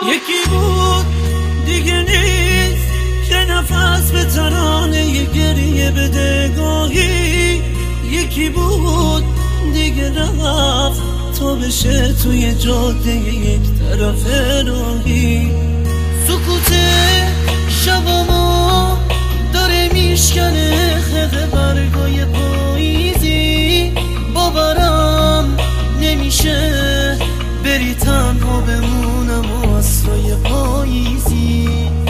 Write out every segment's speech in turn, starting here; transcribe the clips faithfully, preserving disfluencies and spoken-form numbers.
یکی بود دیگه نیست که نفس به ترانه ی گریه بده گاهی. یکی بود دیگه رفت تا بشه توی جاده یک طرف راهی. سکوت شبامو داره میشکنه خد برگای پاییزی. باورم نمیشه بری تنها بمونم و اسرای پاییزی.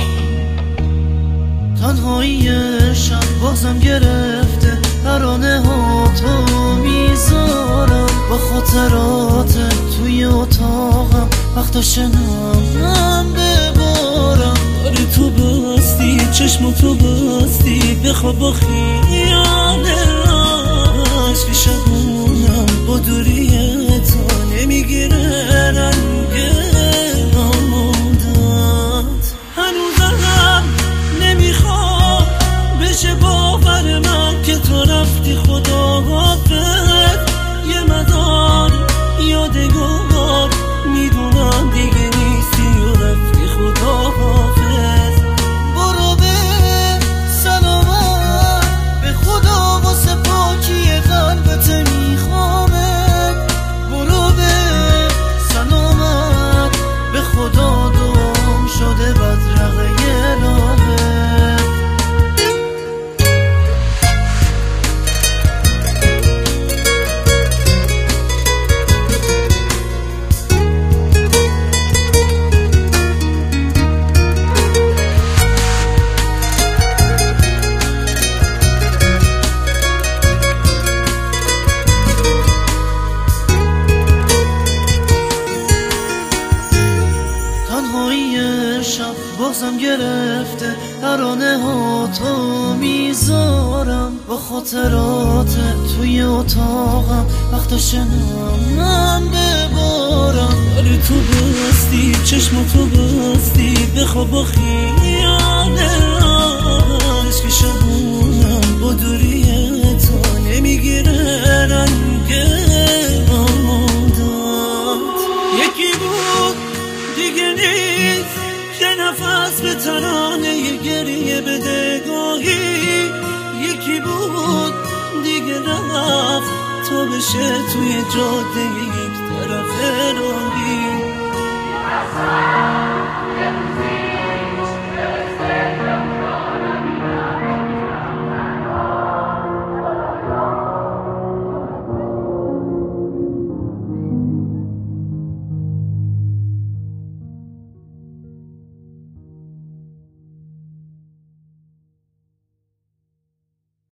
تنهایی شب بازم گرفته ترانه ها تو میذارم با خاطرات توی اتاقم وقتا شنم ببارم. داری تو بستی چشم تو بستی بخواب با خیال عشق شبونم با دوری تا نمیگیره رنگ آمودت. هنوزم نمیخوام بشه باور من که تو رفتی خدا حافظ. یه مدار یادگار میدونم دیگه نیستی و رفتی خدا حافظ. برو به سلامت به خدا واسه پاکی قلبت میخوامت. برو به سلامت به خدا دوم شده بدرقه راهت. شب بازم گرفته ترانه ها تو میذارم با خاطرات توی اتاقم وقتا شنم ببارم. داری تو بستی چشم تو بستی بخواب با خیال عشق شبونم با دوری تا نمیگیره رنگ آمودت. یکی بود دیگه نیست که نفس به ترانه ی گریه بده گاهی. یکی بود دیگه رفت تا بشه توی جاده یک طرف راهی.